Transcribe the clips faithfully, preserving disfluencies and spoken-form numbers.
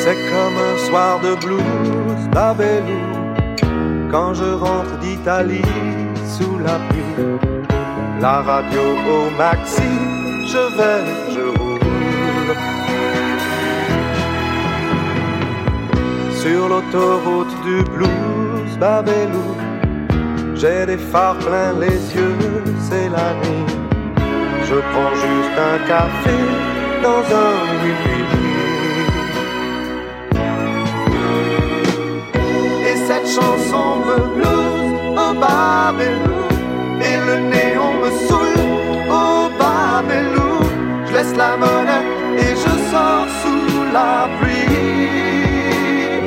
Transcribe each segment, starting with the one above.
C'est comme un soir de blues, Babelou, quand je rentre d'Italie sous la pluie. La radio au maxi, je vais, je roule. Sur l'autoroute du blues, Babelou, j'ai des phares plein les yeux, c'est la nuit. Je prends juste un café dans un oui-oui. Et cette chanson me blues au Babelou, et le néon me saoule au Babelou. Je laisse la monnaie et je sors sous la pluie.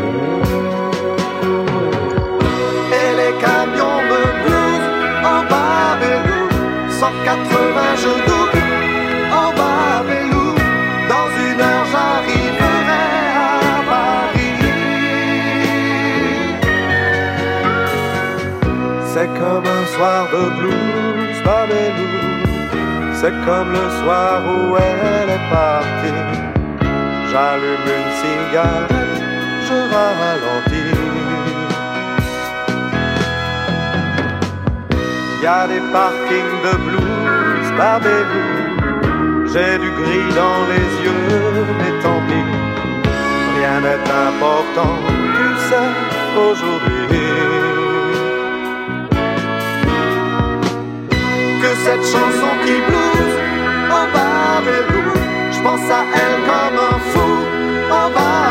Et les camions me blues au Babelou, cent quatre-vingts je double au Babelou. Dans une heure j'arriverai à Paris. C'est comme un soir de blues, Babelou. C'est comme le soir où elle est partie. J'allume une cigarette, je ralentis. Y a des parkings de blues, Babelou. J'ai du gris dans les yeux, mais tant pis. Rien n'est important, tu sais, aujourd'hui. Que cette chanson qui blues au Babelou, je pense à elle comme un fou au Babelou.